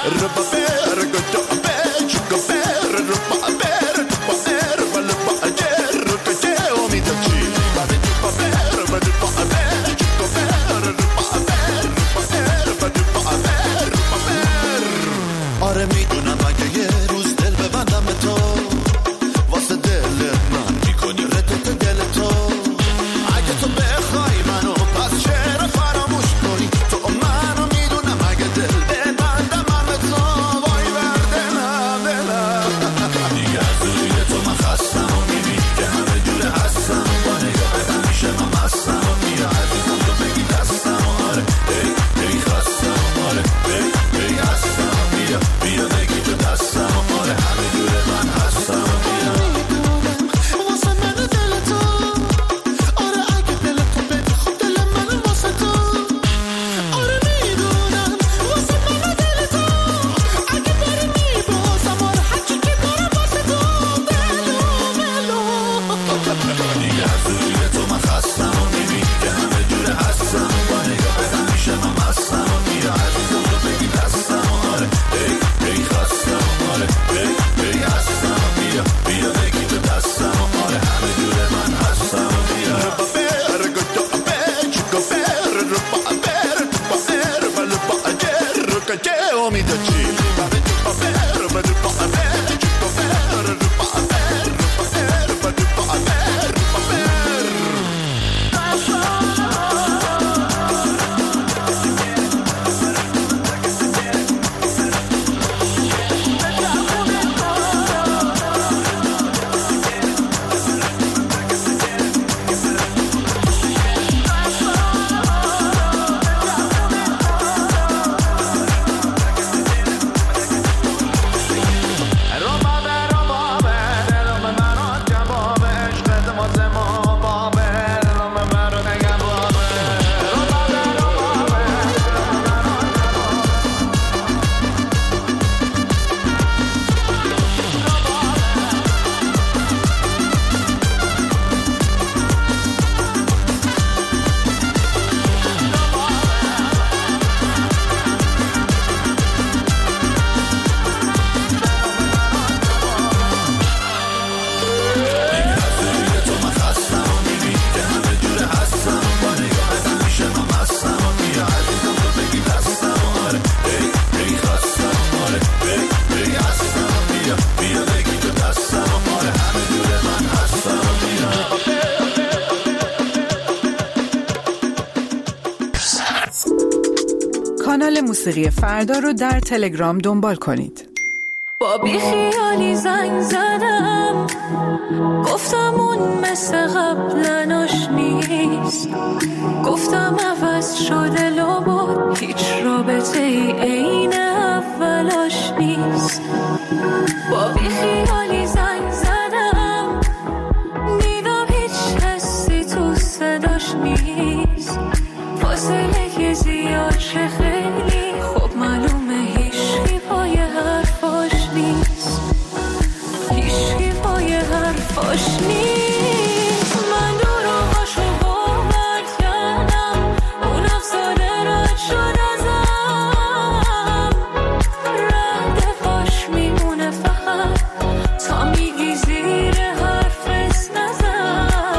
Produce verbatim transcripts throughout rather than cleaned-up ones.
کانال موسیقی فردا رو در تلگرام دنبال کنید. با بی خیالی زنگ زدم، گفتم اون مثل قبلا آشنیست، گفتم عوض شده لابد هیچ رابطه ای عین اولاش نیست. با بی خیالی زنگ زدم، دیدم هیچ حسی تو صداش نیست، فاصله که زیاد شه خیلی خوب معلومه هیچی پای حرفاش نیست، هیچی پای حرفاش نیست. من دروغاشو باور کردم، اون افسانه رد شد ازم، ردفاش میمونه فقط تا میگی زیر حرفت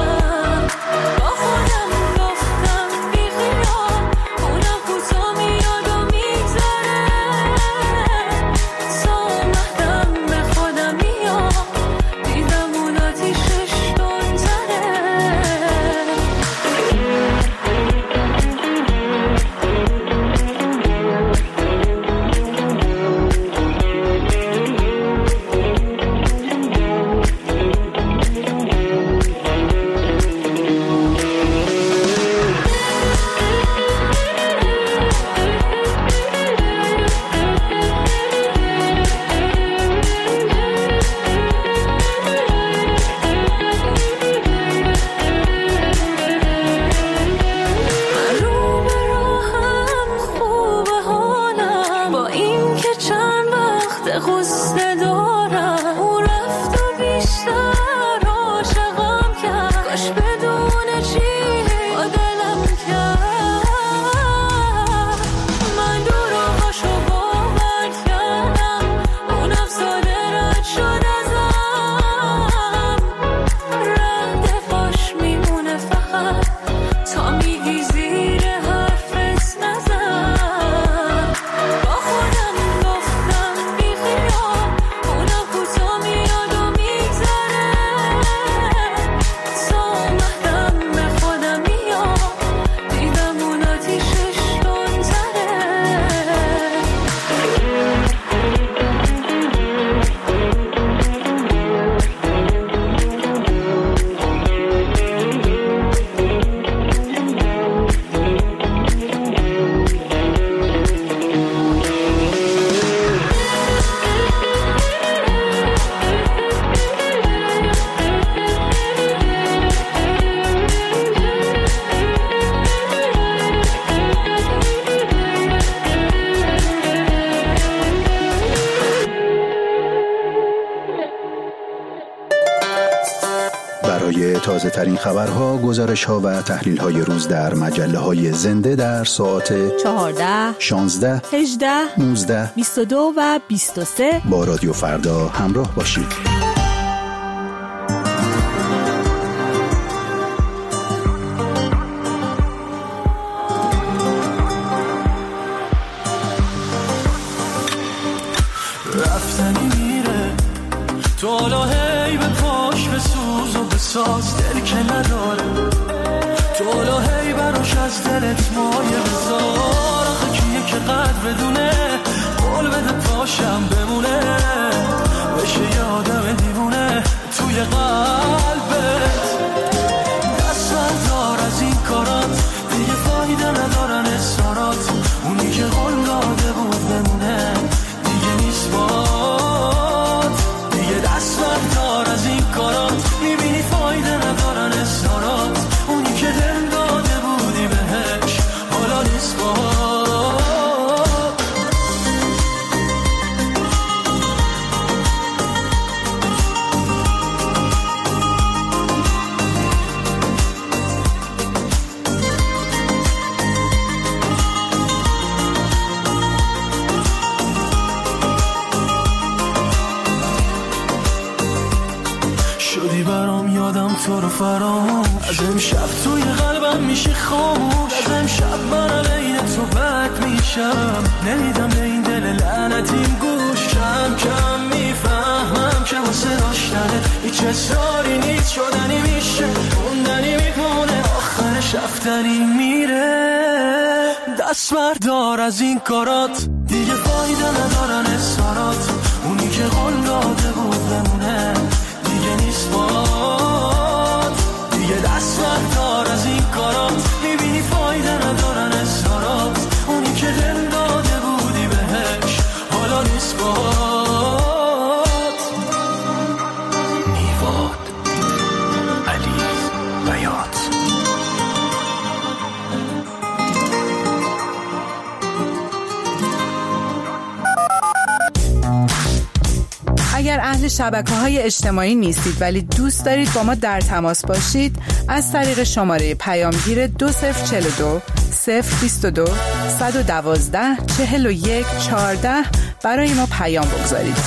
نزن. با خودم گفتم بی خیال، اونم کوتا میاد تازه ترین خبرها، گزارش ها و تحلیل های روز در مجله های زنده در ساعت چهارده، شانزده، هجده، نوزده، بیست و دو و بیست و سه با رادیو فردا همراه باشید. رفتنی میره تو حالا هی به پاش به سوز و به ساز دل که نداره، تو حالا هی براش از دلت مایه بذار. آخه کیه که قدر بدونه قول بده پاشم بمونه، بشه یه آدم دیوونه توی قلبت. دست بردار از این کارات، دیگه فایده ندارن اصرارات. اونی که قول داده بود بمونه دیگه نیست باد. دیگه دست بردار از این کارات، میبینی فایده ندارن اصرارات. اونی که دل داده بودی بهش حالا نیست باد. شدی برام یادم تو رو فراموش، از امشب توی قلبم میشه خاموش. از امشب من علیه تو بد میشم، نمیدم به این دل لعنتیم گوش. کم کم میفهمم که واسه داشتنت هیچ اصراری نیست، شدنی میشه موندنی میمونه، آخرش رفتنی میره. دست بردار از این کارات، دیگه فایده ندارن اصرارات. اونی که قول داده بود بمونه دیگه نیست باد. دیگه دست بردار از این کارات، میبینی فایده ندارن اصرارات. اونی که دل داده بودی بهش حالا نیست باد. میواد علی بیات. اگر اهل شبکه‌های اجتماعی نیستید ولی دوست دارید با ما در تماس باشید، از طریق شماره پیامگیر دو صفر چهل و دو صفر بیست و دو صد و دوازده چهل و یک چهارده برای ما پیام بگذارید.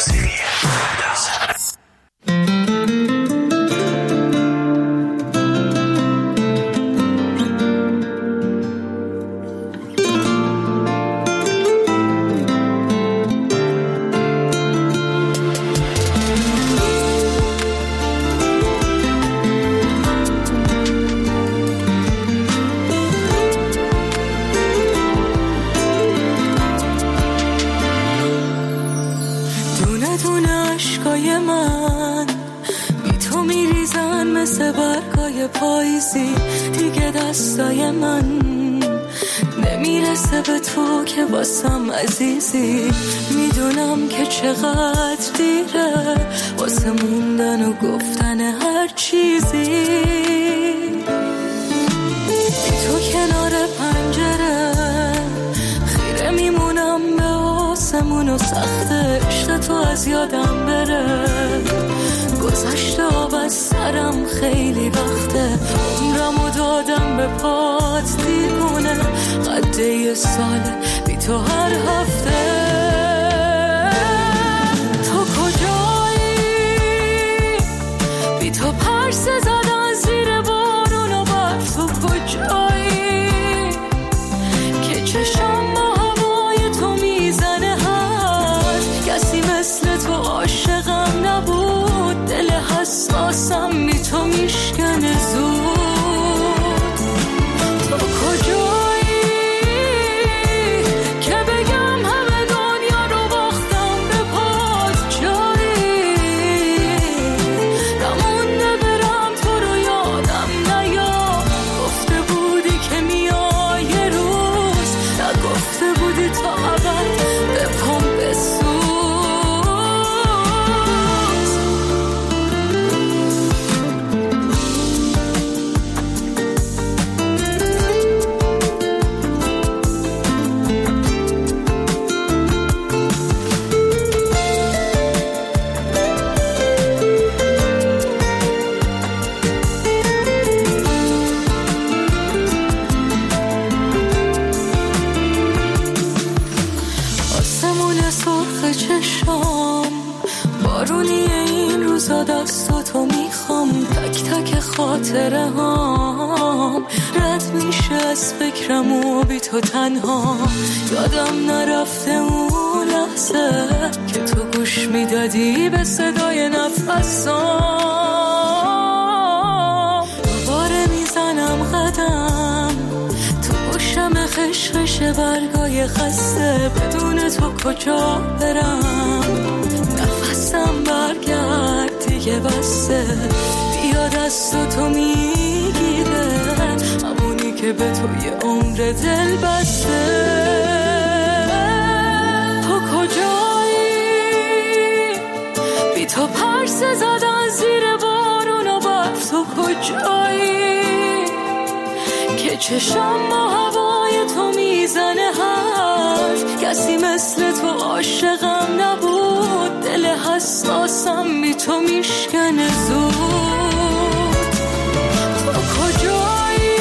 پاییزی دیگه دستای من نمیرسه به تو که واسم عزیزی. میدونم که چقدر دیره واسه موندن و گفتن هر چیزی. بی تو کنار پنجره خیره میمونم به آسمون و سخت عشق تو از یادم بره. گذشته آب از سرم خیلی وقته، عمرمو دادم به پات دیوونه. قد یه ساله بی تو هر هفته. تو کجایی؟ بی تو پرسه زدن زیر بارون و بر. تو کجایی که چشم با هوای تو میزنه؟ هر کسی مثل تو عاشقم نبود. دل حساسم بی تو میشکنه زود. تو کجایی که بگم همه روزا دستاتو میخوام، تک تک خاطره هام رد میشه از فکرم و بی تو تنها. یادم نرفته اون لحظه که تو گوش میدادی به صدای نفسام. دوباره میزنم قدم تو گوشم خشخش برگای خسته، بدون تو کجا برم؟ نفسم برگرد دیگه بسته، بیا دست تو میگیره همونی که به توی عمر دل بسته. تو کجایی؟ بی تو پرسه زدن زیر بارون و برف. تو کجایی که چشم با هوای تو میزنه حرف؟ کسی مثل تو عاشقم نبود، دل حساسم بی تو میشکنه زود. تو کجایی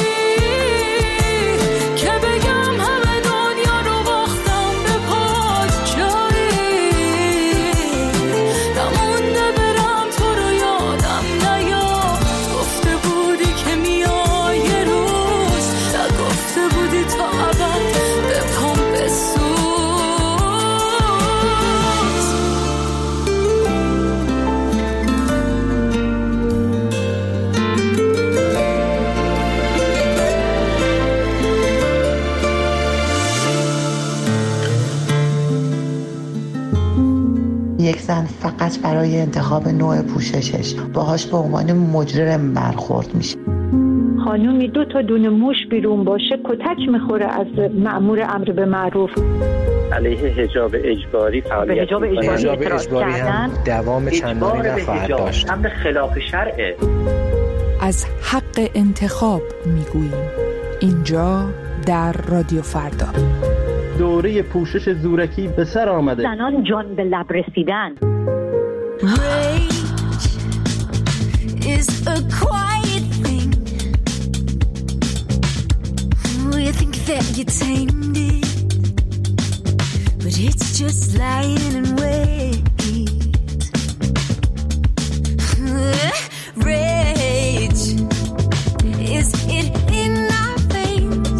که بگم همه دنیا رو باختم به پات؟ جایی نمونده برم تو رو یادم نیاد. گفته بودی که میای یه روز، نگفته بودی تا ابد به پام بسوز. یک زن فقط برای انتخاب نوع پوششش باهاش به عنوان مجرم برخورد میشه. خانومی دو تا دونه موش بیرون باشه کتک میخوره از مأمور امر به معروف. علیه حجاب اجباری فعالیت حجاب اجباری, حجاب اجباری هم دوام چندانی نخواهد داشت. امر خلاف شرعه. از حق انتخاب میگوییم اینجا در رادیو فردا. دوره پوشش زورکی به سر آمده. زنان جان به لب رسیدن. Rage is a quiet thing. You think that you tamed it, but it's just lying in wait. Rage, is it in our veins?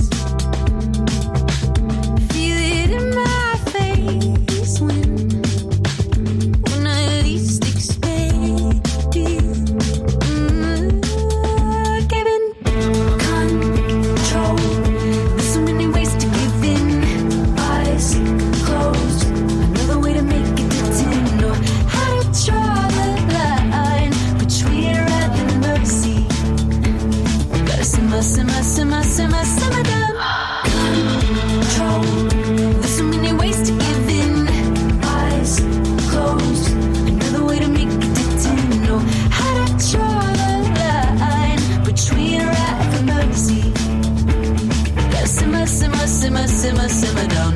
Feel it in my face when, when I least expect it. Mm, given control, there's so many ways to give in. Eyes closed, another way to make it pretend. Or how to draw the line between wrath and mercy. Gotta simmer, simmer, simmer, simmer, simmer down. Control, there's so many ways to give in. Eyes closed, another way to make it pretend. Or how to draw the line between wrath and mercy. Gotta simmer, simmer, simmer, simmer, simmer down.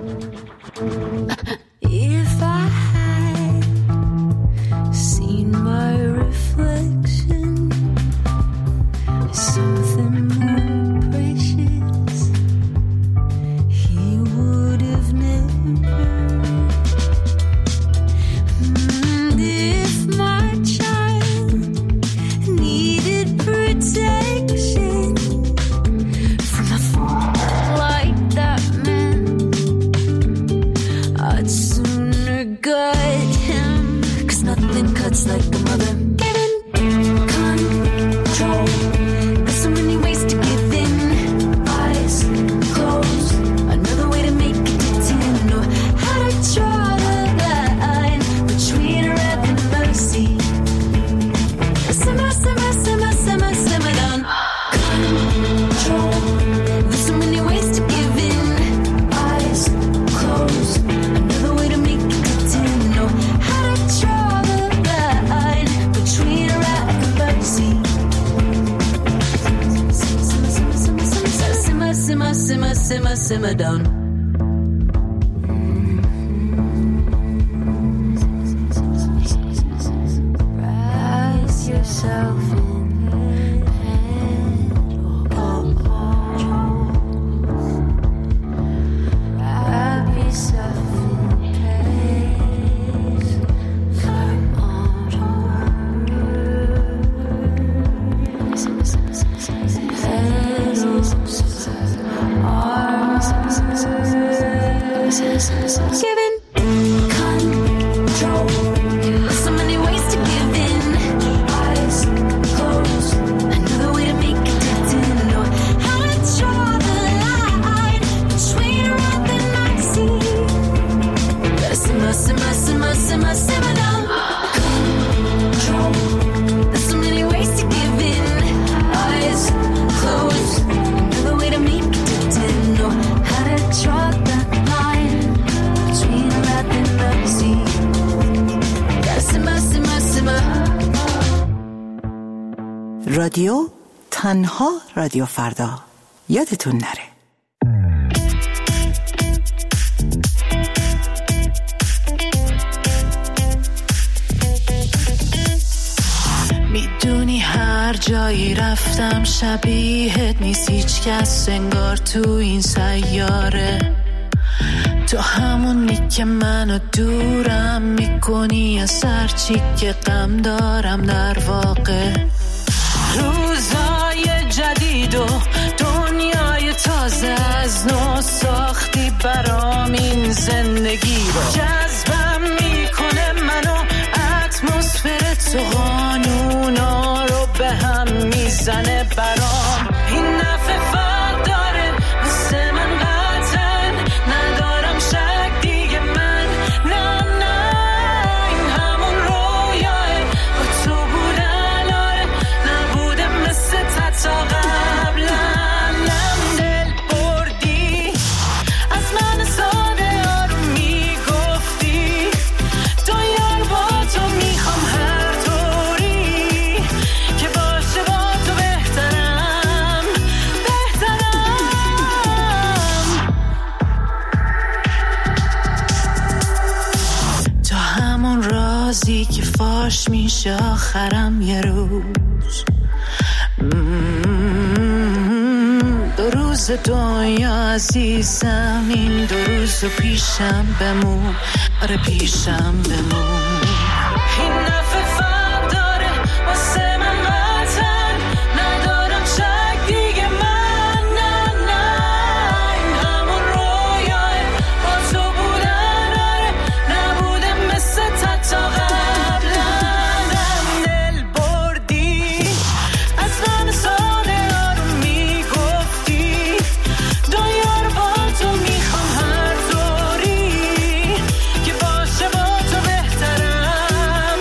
If I had seen my reflection as something more precious, he would have never. And if my child needed protection from a fool like that man, I'd sooner gut him, 'cause nothing cuts like a mother. Given control, there's so many ways to give in. Eyes closed, another way to make it pretend. Or how to draw the line between wrath and mercy. Simmer, simmer, simmer, simmer, simmer down. Control, there's so many ways to give in. Eyes closed, another way to make it pretend. Or how to draw the line between wrath and mercy. Simmer, simmer, simmer, simmer, simmer, simmer, simmer, simmer, simmer down. Rise yourself in hand. Oh, oh. Wrap yourself in pace. Come on. simmer, simmer down. Control. There's so many ways to give in. Eyes closed. Another way to make it to ten. Know how to draw that line between love and mercy. Gotta simmer, simmer, simmer. رادیو تنها رادیو فردا. یادتون نره. میدونی هر جایی رفتم شبیهت نیست هیچ کس انگار تو این سیاره. تو همونی که منو دورم میکنی از هر چی که غم دارم در واقع. روزای جدید و دنیای تازه از نو ساختی برام این زندگی رو. جذبم میکنه منو اتمسفر تو قانونا رو به هم میزنه برام. این نفع فرق داره واسه من قطعا ندارم شک دیگه من. نه نه این همون رویاه با تو بودن آره نبوده مثل تا قبلا. نم دل بردی از من ساده آروم میگفتی تو یار با تو میخوام هر طوری که باشه با تو بهترم بهترم. تو همون رازی که فاش میشه آخرم یه روز. دو روز دنیا عزیزم این دو روز پیشم بمون. آره پیشم بمون. این نفع فرق داره واسه من قطعا ندارم شک دیگه من. نه نه این همون رویاه با تو بودن آره نبوده مثل تا قبلا. نم دل بردی از من ساده آروم میگفتی دنیا رو با تو میخوام هر طوری که باشه با تو بهترم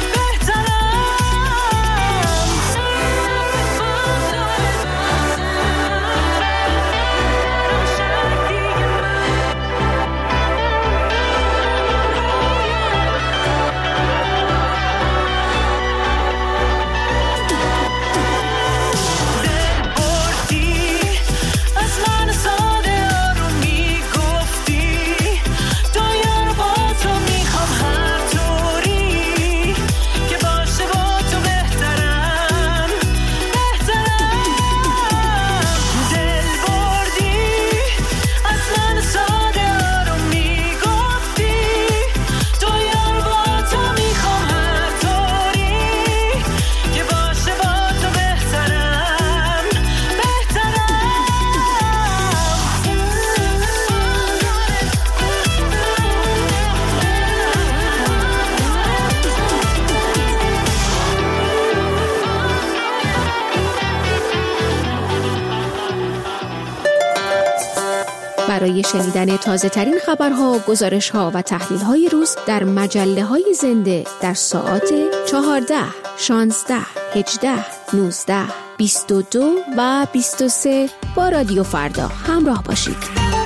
برای شنیدن تازه ترین خبرها، گزارش‌ها و تحلیل‌های روز در مجله‌های زنده در ساعات چهارده، شانزده، هجده، نوزده، بیست و دو و بیست و سه با رادیو فردا همراه باشید.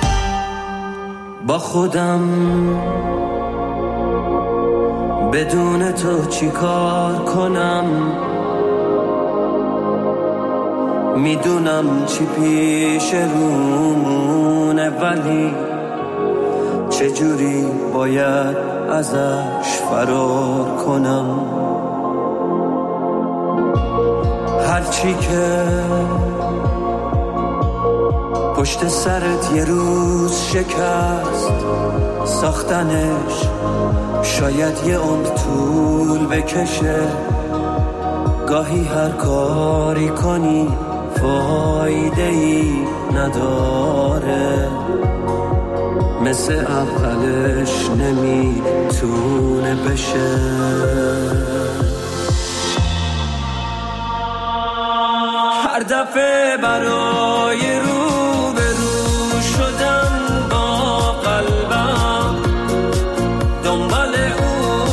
با خودم بدون تو چی کار کنم؟ میدونم چی پیش رومونه ولی چجوری باید ازش فرار کنم؟ هرچی که پشت سرت یه روز شکست ساختنش شاید یه عمر طول بکشه. گاهی هر کاری کنی فایده ای نداره، مثل اولش نمیتونه بشه. هر دفعه برای رو به رو شدن با قلبم دنبال اون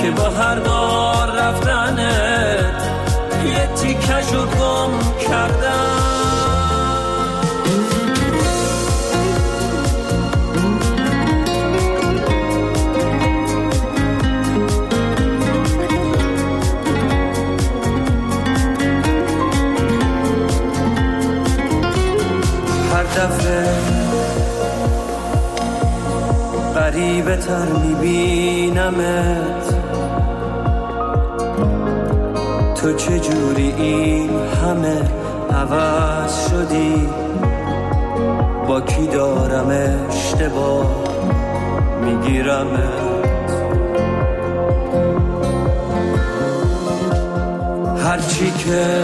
که با هر بار رفتنت یه تیکشو گم کردم. هر دفعه غریبه تر میبینمت، تو چجوری این همه عوض شدی؟ با کی دارم اشتباه میگیرمت؟ هرچی که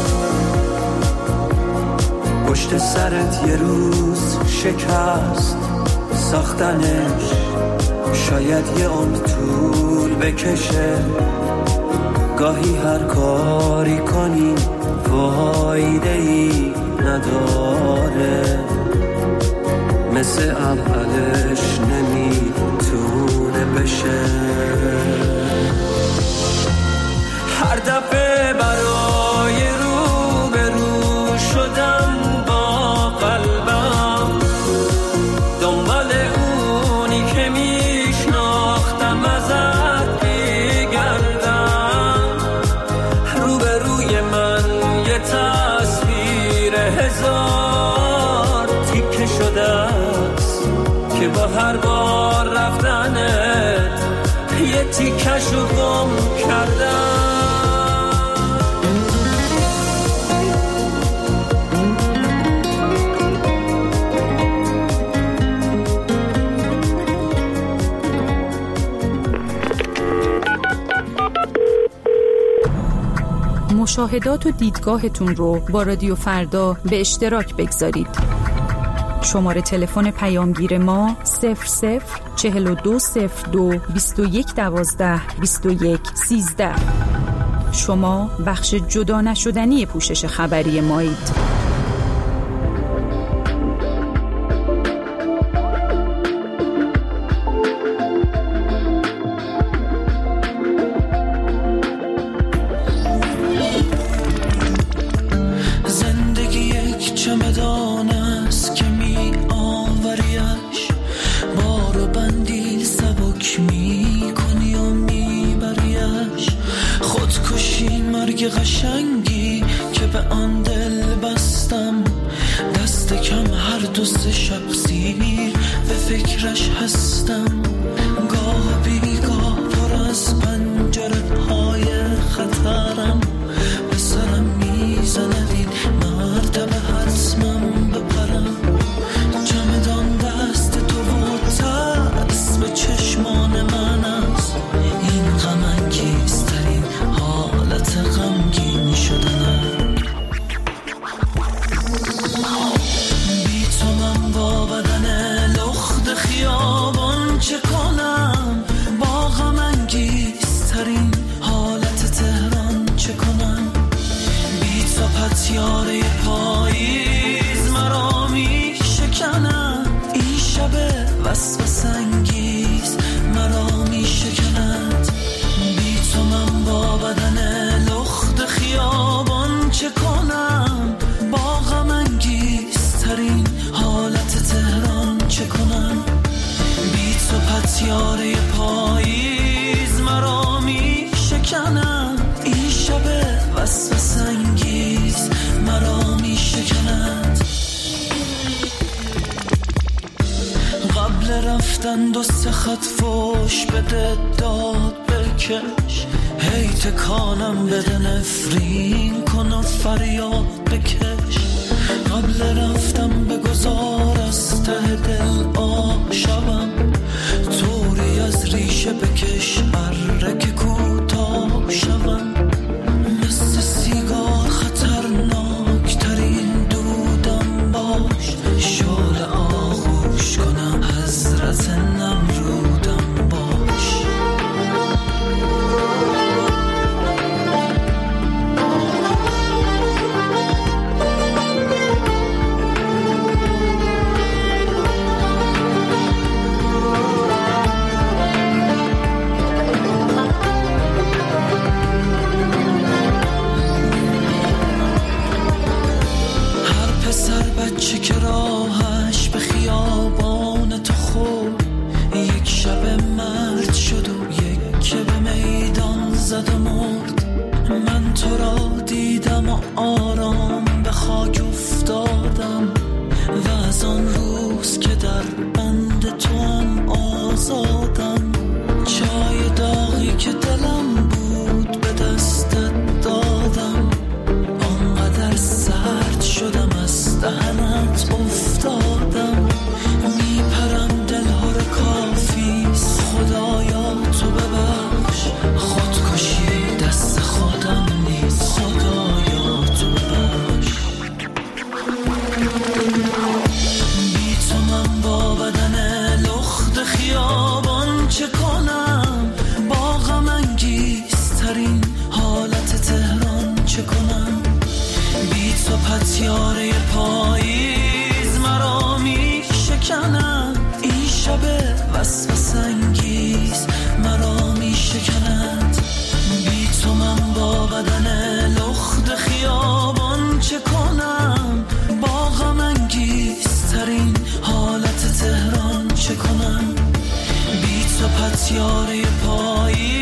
پشت سرت یه روز شکست ساختنش، شاید یه عمر طول بکشه. گاهی هر کاری کنی فایده ای نداره، مثل اولش نمیتونه بشه. هر دفعه برای رو به رو شدم با قلبم، دنبال اونی که میشناختم ازت بگردم. رو به روی من یه تصویر هزار تیکه شده است که با هر بار رفتنت یه تیکشو گم کردم. مشاهدات و دیدگاهتون رو با رادیو فردا به اشتراک بگذارید. شماره تلفن پیامگیر ما صفر صفر چهل و دو صفر دو بیست و یک دوازده بیست و یک سیزده. شما بخش جدا نشدنی پوشش خبری مایید. قشنگی که به آن دل بستم، دست کم هر دو سه شب سیر به فکرش هستم. گاه بیگاه پر از پنجره های خطرم، به سرم میزند این مرتبه حتمم بپرم. چمدان دست تو و ترس به چشمان من است، این غم انگیزترین حالت غمگین شدنم. بی تو من با بدن لخت خیابان چه کنم؟ با غم انگیزترین حالت تهران چه کنم؟ بی تو پتیاره پاییز مرا می شکند، این شب وسوسه انگیز مرا می شکند. بی تو من با بدن لخت خیابان چه کنم؟ با غم انگیزترین حالت تهران چه کنم؟ بی تو پتیاره پاییز مرا می شکند، این شب وسوسه انگیز مرا می شکند. قبل رفتن دو سه خط فوش بده داد بکش، هی تکانم بده نفرین کن و فریاد بکش. قبل رفتم بگذار از ته دل آشبم، طوری از ریشه بکش اره کوتاه شوم. مثل سیگار خطرناک ترین دودم باش، شعله آغوش کنم حضرت نمرودم باش. تا پتیاره پاییز